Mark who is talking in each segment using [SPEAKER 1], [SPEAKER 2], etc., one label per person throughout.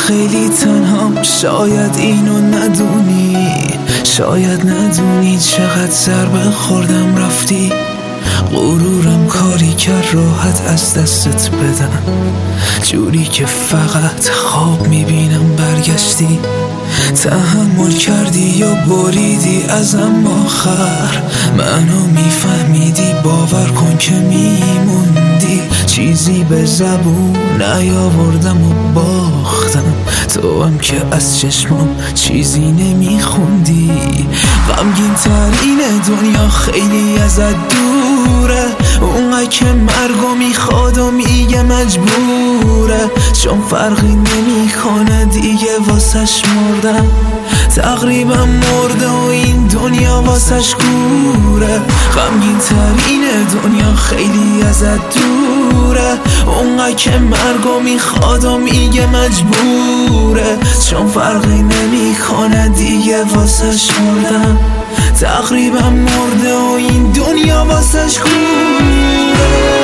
[SPEAKER 1] خیلی تنهام، شاید اینو ندونی، شاید ندونی چقدر ضربه خوردم رفتی. غرورم کاری کرد راحت از دستت بدم، جوری که فقط خواب میبینم برگشتی. تحمل کردی یا بریدی ازم آخر، منو میفهمیدی، باور کن که میموندی. چیزی به زبون نیاوردم و باختم، تو هم که از چشمم چیزی نمیخوندی. غمگین ترین دنیا خیلی ازت دوره، اونقدر که مرگو میخواد و میگه مجبوره، چون فرقی نمیکنه دیگه واسش مردم. تقریبا مرده و این دنیا واسش کوره. غمگین ترین دنیا خیلی ازت دوره، اونقدر که مرگو میخواد و میگه مجبوره، چون فرقی نمیکنه دیگه واسش مردم. تقریبا مرده و این دنیا واسش کوره.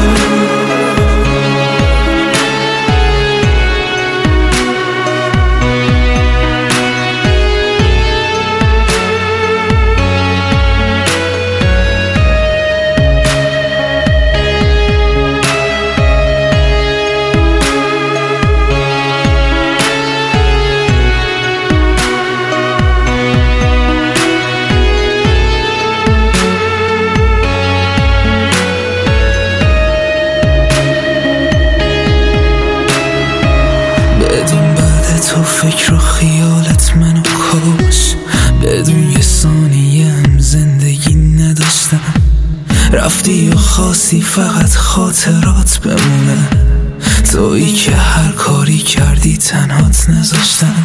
[SPEAKER 1] تو فکر و خیالت منو کش، بدون یه ثانیه‌ام زندگی نداشتم. رفتی و خواستی فقط خاطرات بمونه، تویی که هر کاری کردی تنهات نذاشتم.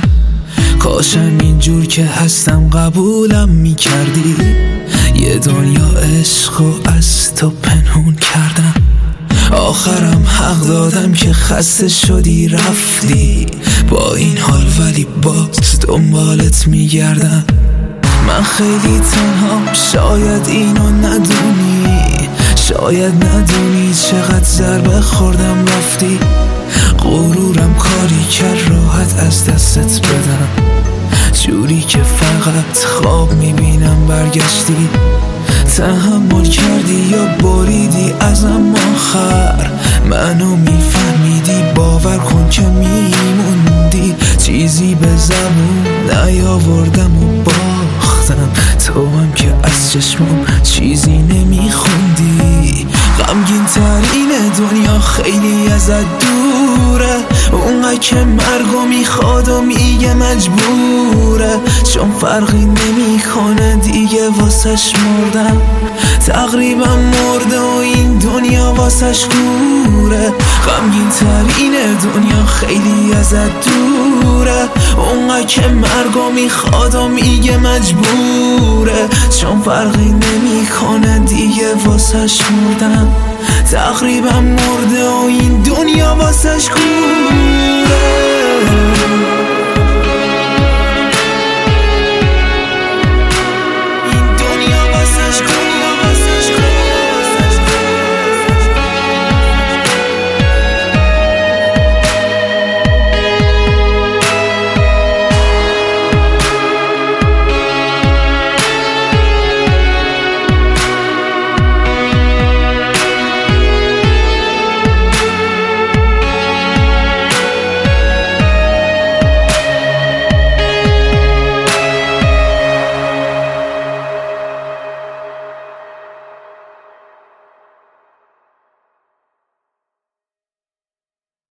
[SPEAKER 1] کاشم اینجور که هستم قبولم میکردی، یه دنیا عشق و از تو پنهون کردم. آخرم حق دادم که خسته شدی رفتی، با این حال ولی باز دنبالت میگردم. من خیلی تنهام، شاید اینو ندونی، شاید ندونی چقدر ضربه خوردم رفتی. غرورم کاری کرد راحت از دستت بدم، جوری که فقط خواب میبینم برگشتی. تحمل کردی یا بریدی ازم آخر، منو میفهمیدی، باور کن که میموندی. چیزی به زبون نیاوردم و باختم، تو هم که از چشمم چیزی نمیخوندی. غمگین ترین دنیا خیلی ازت دوره، اونقدر که مرگو میخواد و میگه مجبوره، چون فرقی نمیکنه دیگه واسش مردم. تقریبا مرده و این دنیا واسش کوره. غمگین ترین دنیا خیلی ازت دوره، اونقدر که مرگو میخواد و میگه مجبوره، چون فرقی نمیکنه دیگه واسش مردم. تقریبا مرده و این دنیا واسش کوره.